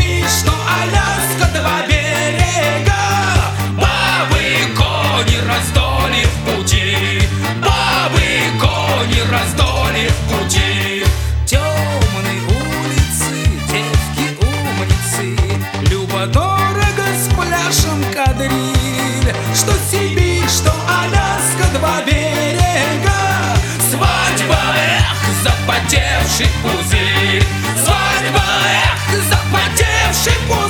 Сибирь, что Аляска, два берега. Бабы, кони, раздоли в пути. Бабы, кони, раздоли в пути. Темные улицы, девки умницы, любо-дорого с пляжем кадриль. Что Сибирь, что Аляска, два берега. Свадьба, запотевший пузырь. Свадьба, запотевший пузырь.